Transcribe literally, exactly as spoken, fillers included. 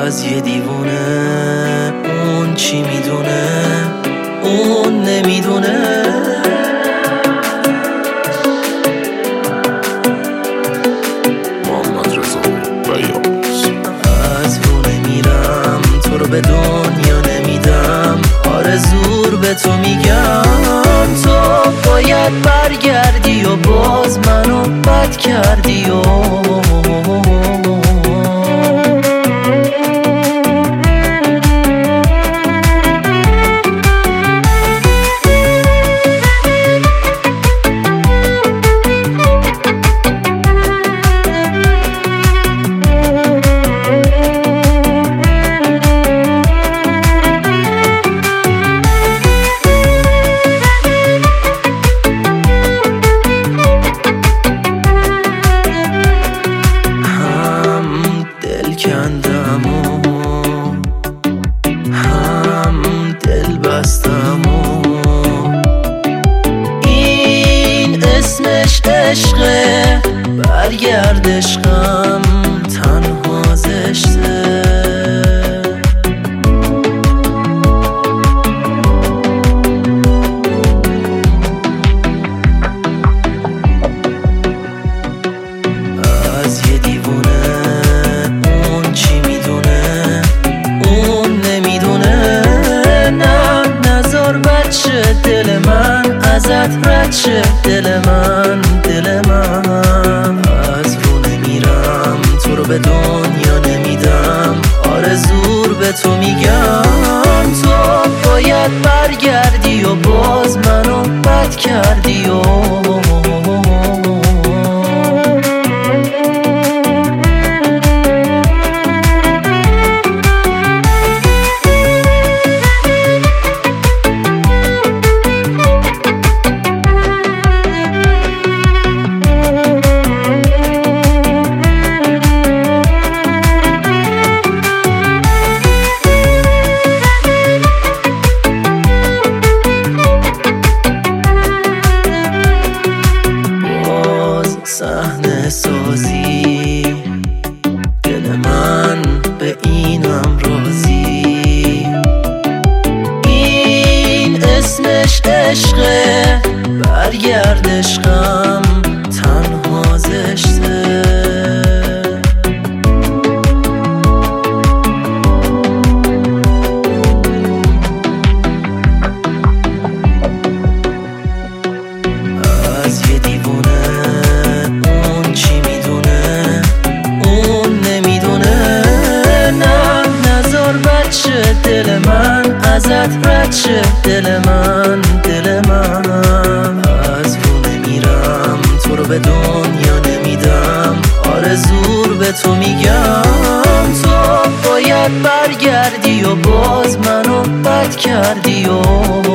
از یه دیوونه اون چی میدونه اون نمیدونه. محمد رضا بیاض. از رو نمیرم تو رو به دنیا نمیدم، آرزور به تو میگم. تو باید برگردی و باز منو بد کردی و کندم و هم دل بستم و این اسمش عشقه. برگرد عشقم تنها زشته. از یه دیوونه چی میدونه اون نمیدونه. نه نزار بچه دل من ازت رد شه، دل من دل من. از رو نمیرم تو رو به دنیا نمیدم، آرزور به تو میگم. تو باید برگردی و باز منو بد کردی و صحنه سازی دل من به اینم راضی. این اسمش عشقه. برگرد عشقم تنها زشته. از یه دیوونه دل من ازت رد شه، دل من دل من. از رو نمیرم تو رو به دنیا نمیدم، آرزور به تو میگم. تو باید برگردی و باز منو بد کردی و